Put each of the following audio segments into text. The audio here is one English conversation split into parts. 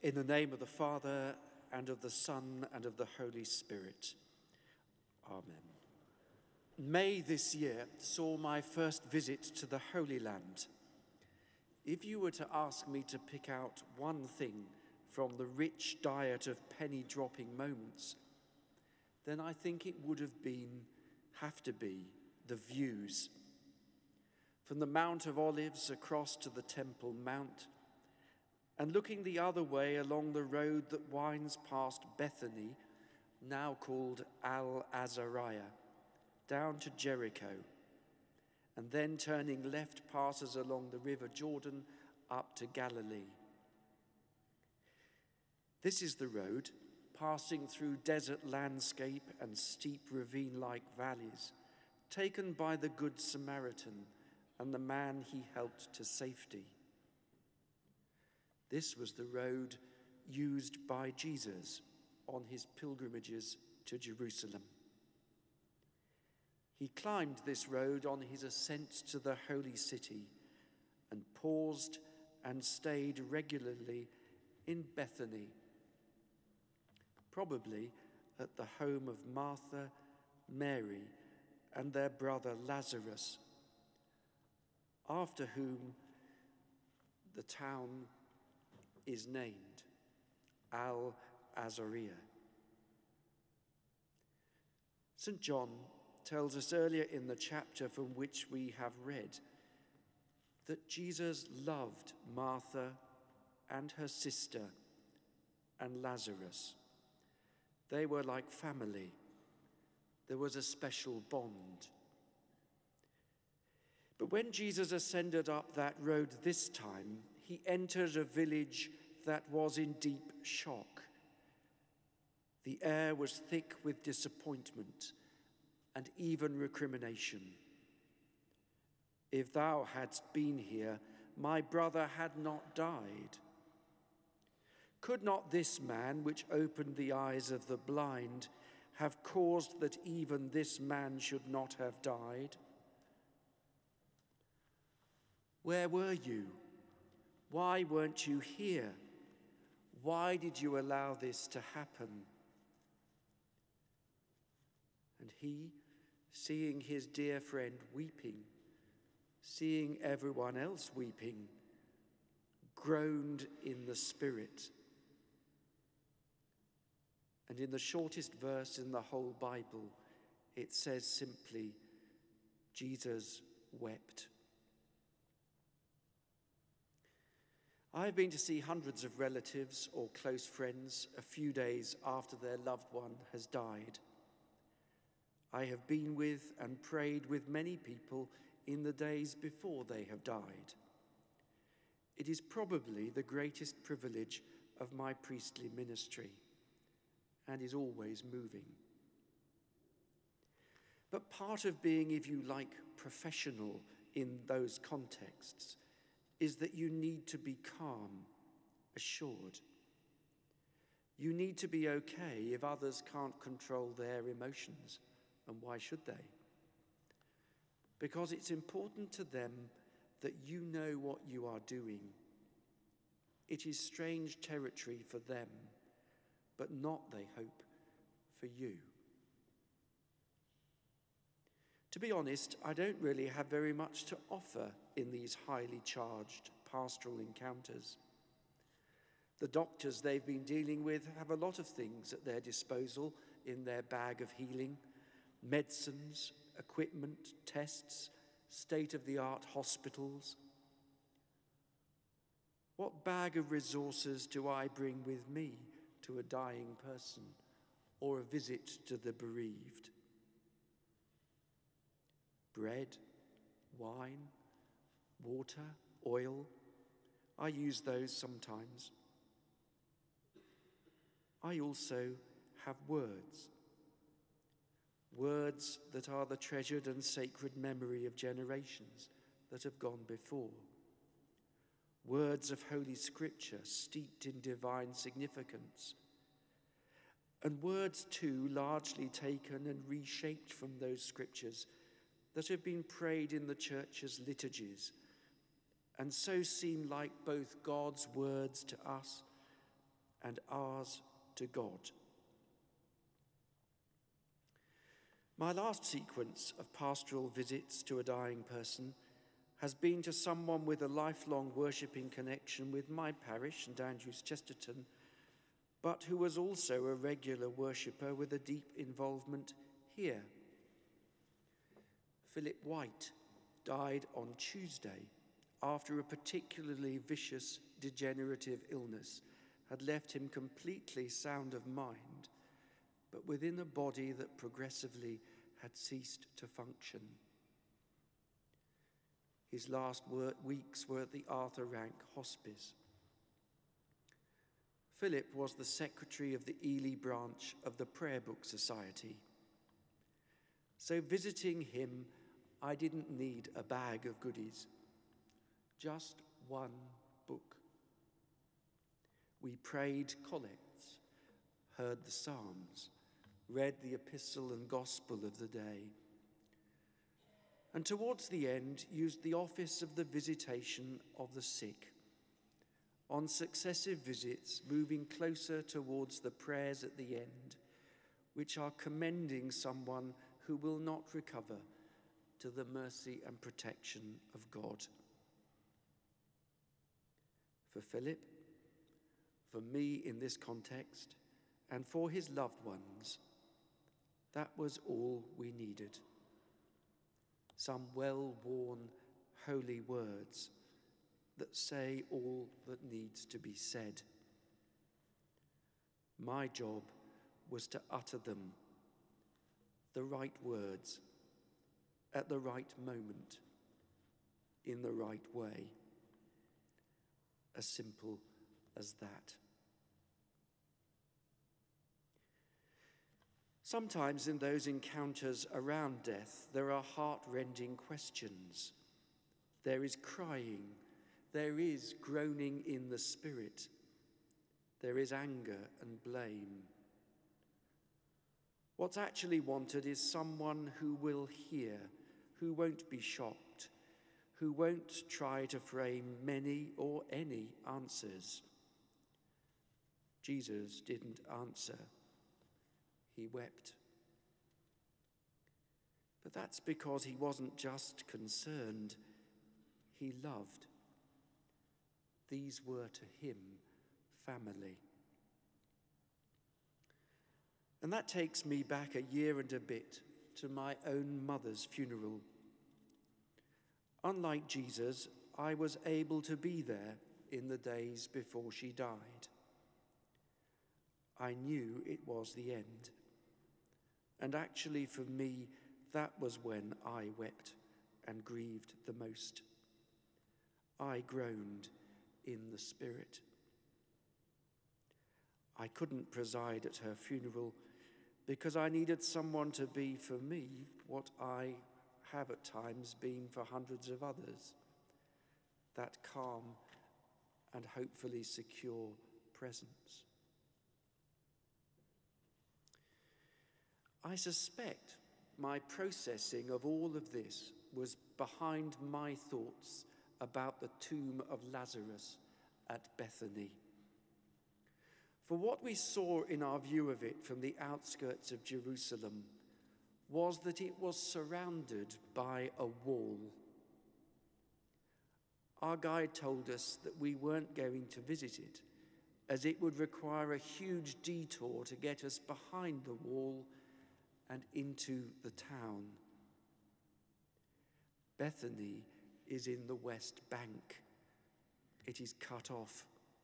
In the name of the Father, and of the Son, and of the Holy Spirit. Amen. May this year saw my first visit to the Holy Land. If you were to ask me to pick out one thing from the rich diet of penny-dropping moments, then I think it would have to be the views. From the Mount of Olives across to the Temple Mount, and looking the other way along the road that winds past Bethany, now called Al-Azariah, down to Jericho, and then turning left passes along the River Jordan up to Galilee. This is the road, passing through desert landscape and steep ravine-like valleys, taken by the Good Samaritan and the man he helped to safety. This was the road used by Jesus on his pilgrimages to Jerusalem. He climbed this road on his ascent to the holy city and paused and stayed regularly in Bethany, probably at the home of Martha, Mary, and their brother Lazarus, after whom the town is named Al-Azariah. St. John tells us earlier in the chapter from which we have read that Jesus loved Martha and her sister and Lazarus. They were like family. There was a special bond. But when Jesus ascended up that road this time, he entered a village that was in deep shock. The air was thick with disappointment and even recrimination. If thou hadst been here, my brother had not died. Could not this man, which opened the eyes of the blind, have caused that even this man should not have died? Where were you? Why weren't you here? Why did you allow this to happen? And he, seeing his dear friend weeping, seeing everyone else weeping, groaned in the spirit. And in the shortest verse in the whole Bible, it says simply, Jesus wept. I have been to see hundreds of relatives or close friends a few days after their loved one has died. I have been with and prayed with many people in the days before they have died. It is probably the greatest privilege of my priestly ministry and is always moving. But part of being, if you like, professional in those contexts is that you need to be calm, assured. You need to be okay if others can't control their emotions, and why should they? Because it's important to them that you know what you are doing. It is strange territory for them, but not, they hope, for you. To be honest, I don't really have very much to offer in these highly charged pastoral encounters. The doctors they've been dealing with have a lot of things at their disposal in their bag of healing: medicines, equipment, tests, state-of-the-art hospitals. What bag of resources do I bring with me to a dying person or a visit to the bereaved? Bread, wine, water, oil. I use those sometimes. I also have words. Words that are the treasured and sacred memory of generations that have gone before. Words of Holy Scripture steeped in divine significance. And words too largely taken and reshaped from those scriptures that have been prayed in the Church's liturgies, and so seem like both God's words to us and ours to God. My last sequence of pastoral visits to a dying person has been to someone with a lifelong worshipping connection with my parish, St Andrews, Chesterton, but who was also a regular worshipper with a deep involvement here. Philip White died on Tuesday after a particularly vicious degenerative illness had left him completely sound of mind, but within a body that progressively had ceased to function. His last weeks were at the Arthur Rank Hospice. Philip was the secretary of the Ely branch of the Prayer Book Society. So visiting him, I didn't need a bag of goodies, just one book. We prayed collects, heard the Psalms, read the epistle and gospel of the day, and towards the end used the office of the visitation of the sick. On successive visits, moving closer towards the prayers at the end, which are commending someone who will not recover to the mercy and protection of God. For Philip, for me in this context, and for his loved ones, that was all we needed. Some well-worn holy words that say all that needs to be said. My job was to utter them, the right words, at the right moment, in the right way. As simple as that. Sometimes in those encounters around death, there are heart-rending questions. There is crying. There is groaning in the spirit. There is anger and blame. What's actually wanted is someone who will hear, who won't be shocked, who won't try to frame many or any answers. Jesus didn't answer. He wept. But that's because he wasn't just concerned, he loved. These were to him family. And that takes me back a year and a bit to my own mother's funeral. Unlike Jesus, I was able to be there in the days before she died. I knew it was the end. And actually, for me, that was when I wept and grieved the most. I groaned in the spirit. I couldn't preside at her funeral because I needed someone to be for me what I have at times been for hundreds of others, that calm and hopefully secure presence. I suspect my processing of all of this was behind my thoughts about the tomb of Lazarus at Bethany. For what we saw in our view of it from the outskirts of Jerusalem was that it was surrounded by a wall. Our guide told us that we weren't going to visit it, as it would require a huge detour to get us behind the wall and into the town. Bethany is in the West Bank. It is cut off.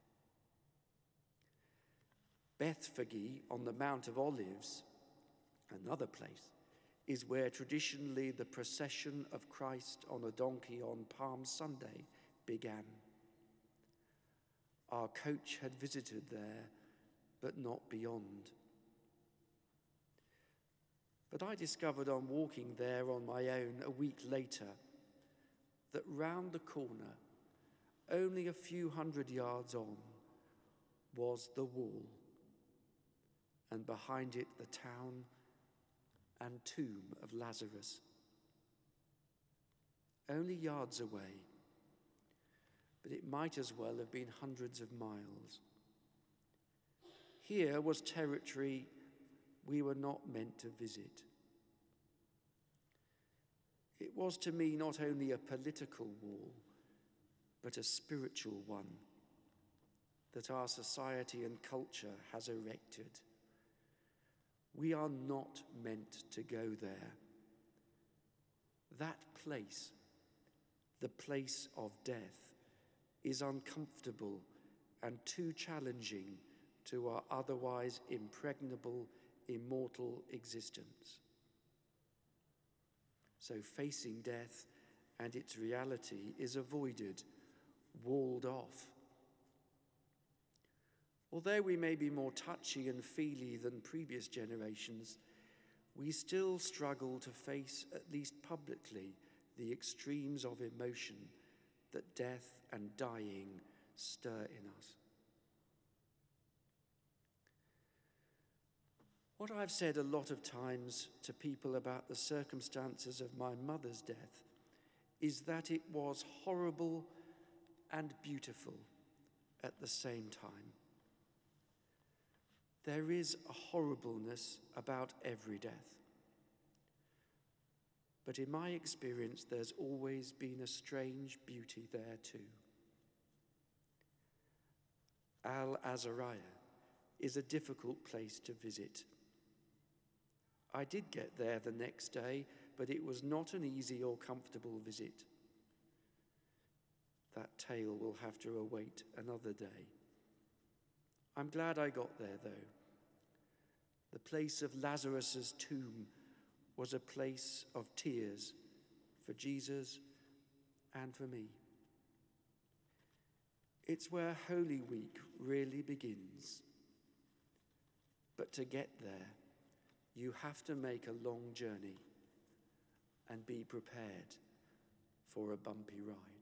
Bethphage on the Mount of Olives, another place, is where traditionally the procession of Christ on a donkey on Palm Sunday began. Our coach had visited there, but not beyond. But I discovered on walking there on my own a week later that round the corner, only a few hundred yards on, was the wall, and behind it the town and tomb of Lazarus. Only yards away, but it might as well have been hundreds of miles. here was territory we were not meant to visit. It was to me not only a political wall, but a spiritual one that our society and culture has erected. We are not meant to go there. That place, the place of death, is uncomfortable and too challenging to our otherwise impregnable, immortal existence. So facing death and its reality is avoided, walled off. Although we may be more touchy and feely than previous generations, we still struggle to face, at least publicly, the extremes of emotion that death and dying stir in us. What I've said a lot of times to people about the circumstances of my mother's death is that it was horrible and beautiful at the same time. There is a horribleness about every death. But in my experience, there's always been a strange beauty there too. Al-Azariah is a difficult place to visit. I did get there the next day, but it was not an easy or comfortable visit. That tale will have to await another day. I'm glad I got there, though. The place of Lazarus's tomb was a place of tears for Jesus and for me. It's where Holy Week really begins. But to get there, you have to make a long journey and be prepared for a bumpy ride.